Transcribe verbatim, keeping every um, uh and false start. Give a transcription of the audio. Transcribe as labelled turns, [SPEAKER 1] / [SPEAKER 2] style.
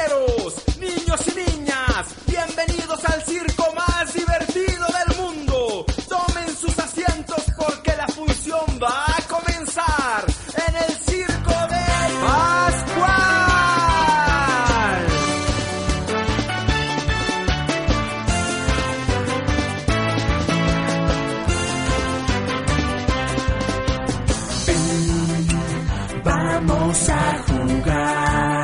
[SPEAKER 1] caballeros, niños y niñas, bienvenidos al circo más divertido del mundo. Tomen sus asientos porque la función va a comenzar en el circo de Pascual.
[SPEAKER 2] Ven, vamos a jugar.